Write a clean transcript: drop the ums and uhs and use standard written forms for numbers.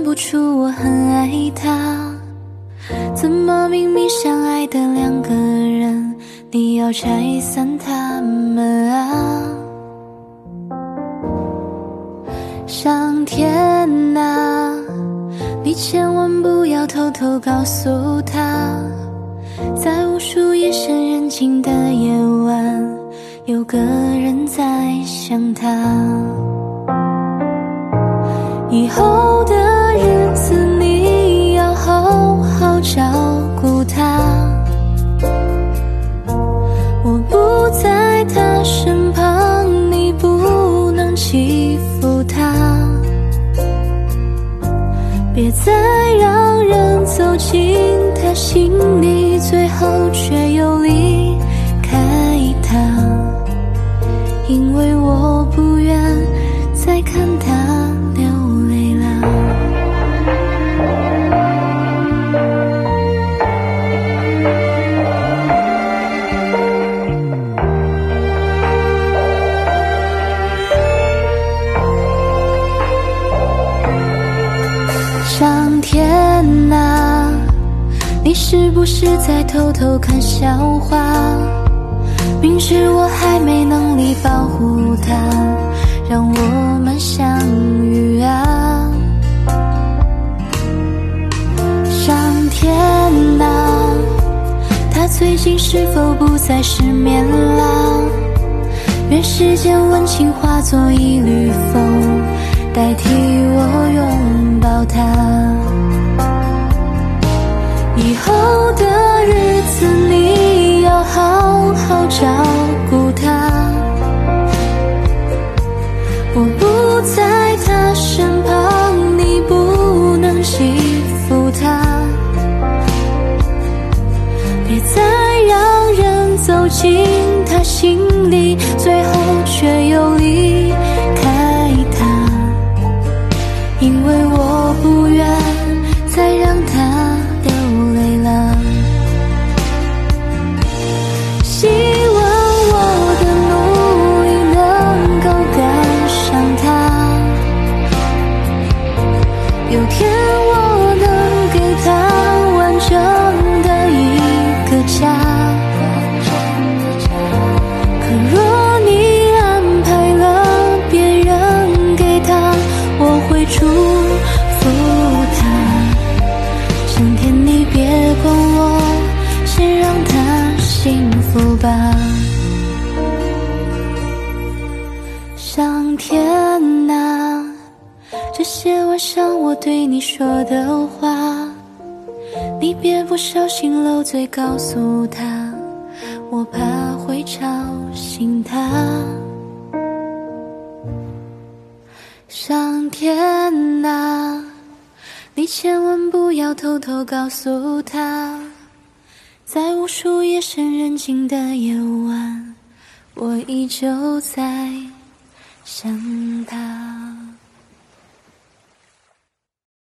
不出我很爱他？怎么明明相爱的两个人，你要拆散他们啊？上天啊，你千万不要偷偷告诉他，在无数夜深人静的夜晚，有个人在想他。以后的日子你要好好照顾他，我不在他身旁，你不能欺负他，别再让人走进他心里，最后却又离开他，因为我不愿再看他流泪了。上天啊，你是不是在偷偷看笑话？明知我还没能力保护他，让我们相遇啊。上天啊，他最近是否不再失眠了？愿世间温情化作一缕风，代替我拥抱他。以后的日子你要好好照顾他，我不在他身旁，你不能欺负他，别再让人走进他心里，最后却又离开他，因为我不愿再让他流泪了。希望我的努力能够赶上他，有天我能给他完整的一个家。可若你安排了别人给他，我会祝福他。上天你别管我，先让他幸福吧。上天啊，这些晚上我对你说的话，你别不小心漏嘴告诉他，我怕会吵醒他。上天啊，你千万不要偷偷告诉他，在无数夜深人静的夜晚，我依旧在想他。